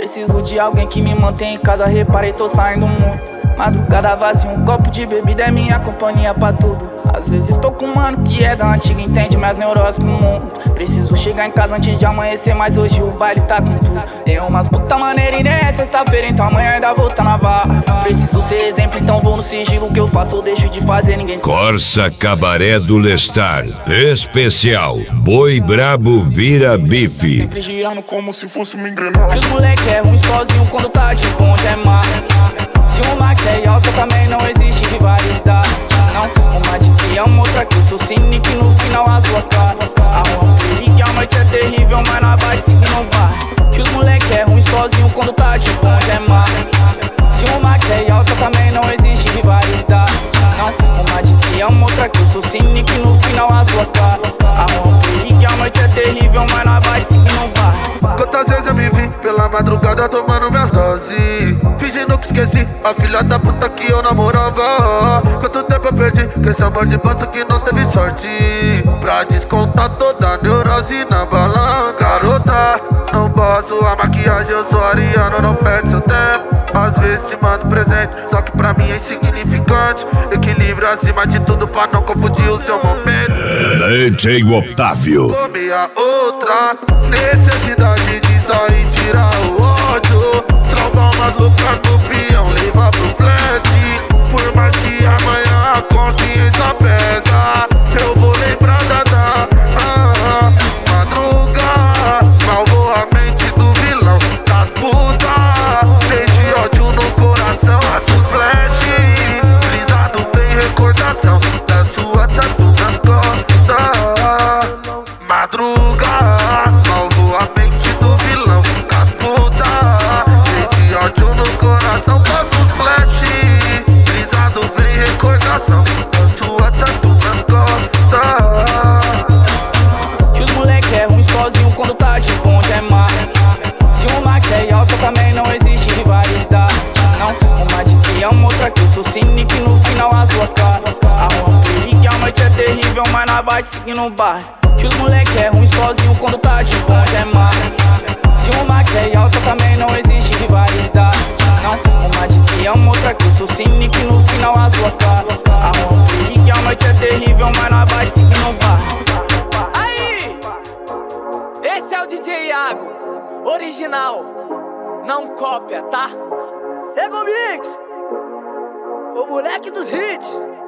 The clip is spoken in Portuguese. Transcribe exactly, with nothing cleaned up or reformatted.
Preciso de alguém que me mantenha em casa, reparei, tô saindo muito. Madrugada vazia, um copo de bebida é minha companhia pra tudo. Às vezes tô com um mano que é da antiga, entende minhas neuroses com o mundo. Preciso chegar em casa antes de amanhecer, mas hoje o baile tá com tudo. Tem umas puta maneira e nem é sexta-feira, então amanhã ainda vou tá na vara. Preciso ser exemplo, então vou no sigilo. O que eu faço ou deixo de fazer, ninguém sabe. Corsa Cabaré do Lestar. Especial Boi Brabo Vira Bife. Sempre girando como se fosse uma engrenagem. Os moleque é ruim sozinho quando tá de bonde é má. Se uma quer alta também não existe rivalidade. Não, uma diz que ama, outra que eu sou cínico e no final as duas caras. A rua perigo e a noite é terrível, mas na base seguir não vai. Que os moleque é ruim sozinho quando tá de bonde é má. Se uma quer alta também não existe rivalidade. Não, uma diz que ama, outra que eu sou cínico e no final as duas caras. A rua perigo e a noite é terrível, mas na base seguir não vai. Quantas vezes eu me vi pela madrugada tomando minhas doses, fingindo que esqueci a filha da puta que eu namorava. Quanto tempo eu perdi com esse amor de bosta que não teve sorte, pra descontar toda a neurose na bala. Garota, não posso, a maquiagem eu sou ariano, não perde seu tempo. Às vezes te mando presente, só que pra mim é insignificante. Equilíbrio acima de tudo pra não confundir o seu momento. D J Otávio. Come a outra, necessidade de sair, tirar o ódio. Trombar umas loucas no peão, levar pro flat. Por mais que amanhã a consciência pesa, eu vou lembrar da da ah, madruga. Mal vou a mente do vilão, das putas. Cheio de ódio no coração, assos flash. Brisado vem recordação da sua tatu nas costas. Madruga, mal vou a mente do vilão, das putas. Cheio de ódio no coração, faço os flash. Brisado vem recordação da sua tatu nas costas. Que os moleque é ruim sozinho quando tá de bonde é má. Se uma quer alta também não existe rivalidade. Não, uma diz que ama, outra que eu sou cínico e no final as duas caras. A rua perigo e a noite é terrível, mas na base seguindo no bairro. Que os moleque é ruim sozinho quando tá de bonde é má. Se uma quer alta também não existe rivalidade. Não, uma diz que ama, outra que eu sou cínico e no final as duas caras. A rua perigo e a noite é terrível, mas na base seguindo no bairro. Aí! Esse é o D J Iago, original, não cópia, tá? Ego Mix, o moleque dos hits.